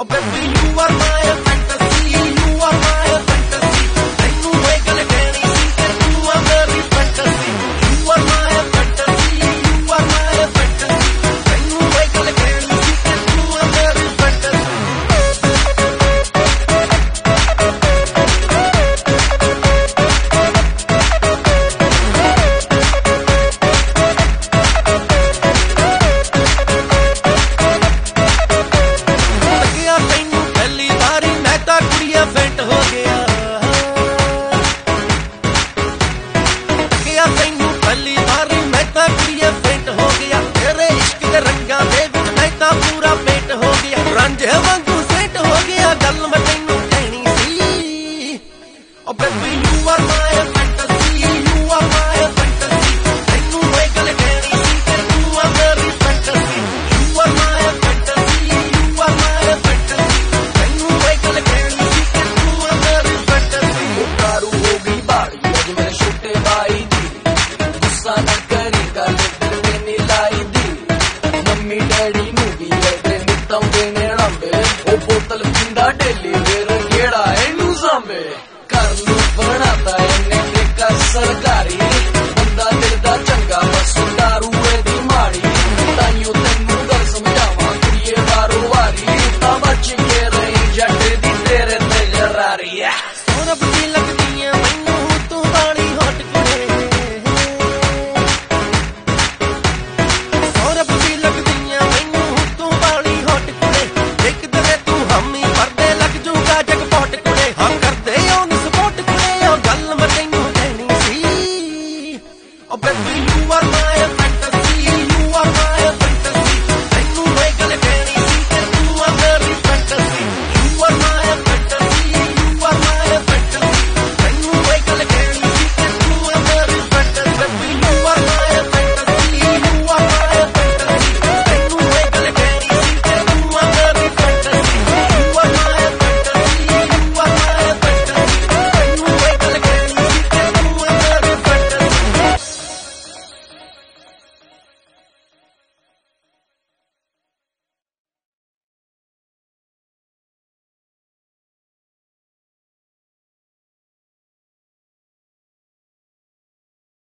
Oh baby, you are my fantasy, you are my fantasy. Tenu hoye gal kehni si te tu are very fantasy. You are my fantasy, you are my fantasy. Tenu hoye gal kehni si te tu are very fantasy. फेंट हो गया तैनू पहली बारी मैं तां कुड़िए फेंट हो गया तेरे इश्क दे रंगां दे विच मैं तां पूरा पेट हो गया रांझे वांगू सेट हो गया गल मैं तैनू कहनी सी oh baby you are my fantasy you are my fantasy तैनू होए गल कहनी सी ते तू आ मेरी fantasy you are my fantasy you are my fantasy तैनू होए गल कहनी बोतल पिंडा डेली फिर केड़ा एनू सांभे घर नू बनाता इन्ने ठेका सरकारी